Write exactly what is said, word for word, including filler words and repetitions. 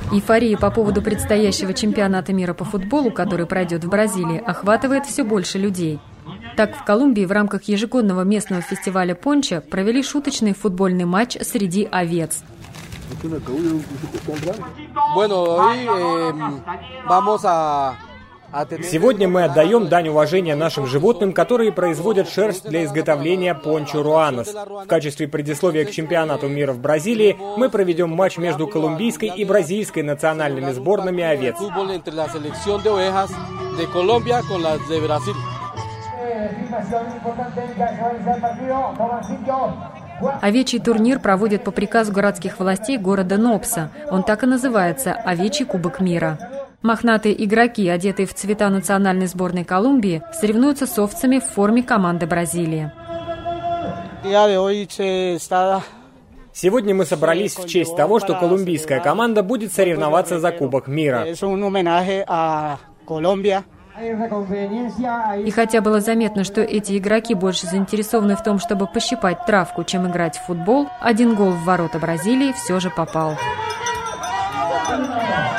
Эйфория по поводу предстоящего чемпионата мира по футболу, который пройдет в Бразилии, охватывает все больше людей. Так, в Колумбии в рамках ежегодного местного фестиваля пончо провели шуточный футбольный матч среди овец. Сегодня мы отдаем дань уважения нашим животным, которые производят шерсть для изготовления пончо руанос. В качестве предисловия к чемпионату мира в Бразилии мы проведем матч между колумбийской и бразильской национальными сборными овец. Овечий турнир проводят по приказу городских властей города Нопса. Он так и называется – Овечий кубок мира. Мохнатые игроки, одетые в цвета национальной сборной Колумбии, соревнуются с овцами в форме команды Бразилии. Сегодня мы собрались в честь того, что колумбийская команда будет соревноваться за Кубок мира. И хотя было заметно, что эти игроки больше заинтересованы в том, чтобы пощипать травку, чем играть в футбол, один гол в ворота Бразилии все же попал.